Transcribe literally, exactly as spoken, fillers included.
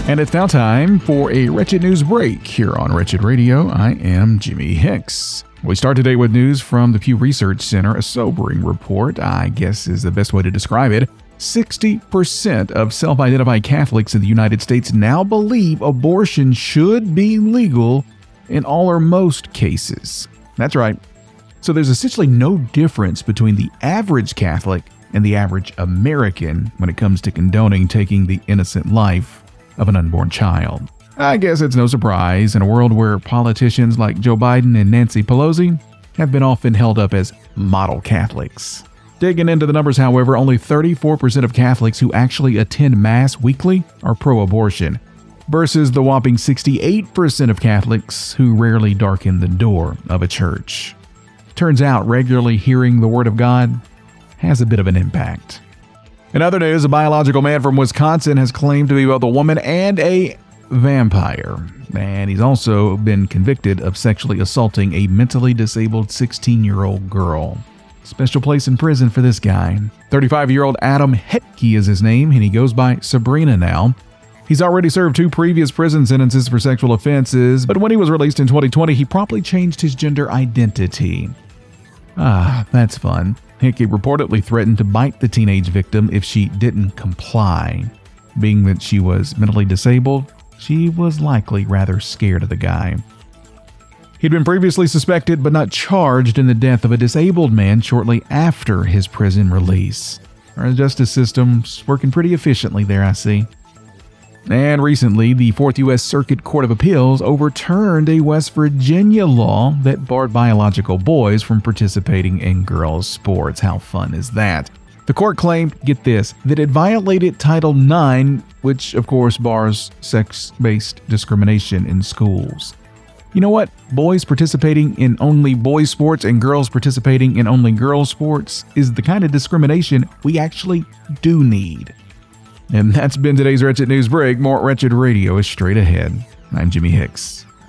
And it's now time for a Wretched News break here on Wretched Radio. I am Jimmy Hicks. We start today with news from the Pew Research Center, a sobering report, I guess is the best way to describe it. sixty percent of self-identified Catholics in the United States now believe abortion should be legal in all or most cases. That's right. So there's essentially no difference between the average Catholic and the average American when it comes to condoning taking the innocent life of an unborn child. I guess it's no surprise in a world where politicians like Joe Biden and Nancy Pelosi have been often held up as model Catholics. Digging into the numbers, however, only thirty-four percent of Catholics who actually attend Mass weekly are pro-abortion, versus the whopping sixty-eight percent of Catholics who rarely darken the door of a church. Turns out regularly hearing the Word of God has a bit of an impact. In other news, a biological man from Wisconsin has claimed to be both a woman and a vampire. And he's also been convicted of sexually assaulting a mentally disabled sixteen-year-old girl. Special place in prison for this guy. thirty-five-year-old Adam Hetke is his name, and he goes by Sabrina now. He's already served two previous prison sentences for sexual offenses, but when he was released in twenty twenty, he promptly changed his gender identity. Ah, that's fun. Hickey reportedly threatened to bite the teenage victim if she didn't comply. Being that she was mentally disabled, she was likely rather scared of the guy. He'd been previously suspected but not charged in the death of a disabled man shortly after his prison release. Our justice system's working pretty efficiently there, I see. And recently, the Fourth U S Circuit Court of Appeals overturned a West Virginia law that barred biological boys from participating in girls' sports. How fun is that? The court claimed, get this, that it violated Title nine, which of course bars sex-based discrimination in schools. You know what? Boys participating in only boys' sports and girls participating in only girls' sports is the kind of discrimination we actually do need. And that's been today's Wretched News Break. More Wretched Radio is straight ahead. I'm Jimmy Hicks.